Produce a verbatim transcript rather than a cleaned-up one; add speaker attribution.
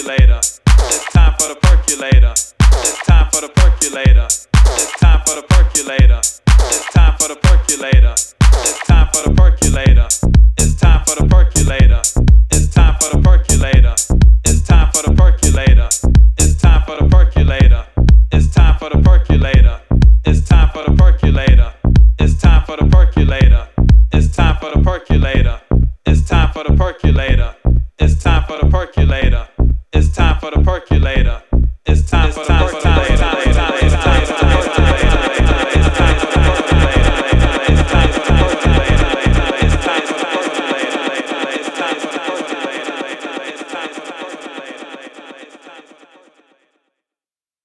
Speaker 1: percolator. It's time for the percolator. It's time for the percolator. It's time for the percolator. It's time for the percolator. It's time for the percolator. It's time for the percolator. It's time for the percolator. It's time for the percolator. It's time for the percolator. It's time for the percolator. It's time for the percolator. It's time for the percolator. It's time for the percolator. It's time for the percolator. It's time for the percolator. It's time for the percolator. It's time for the percolator.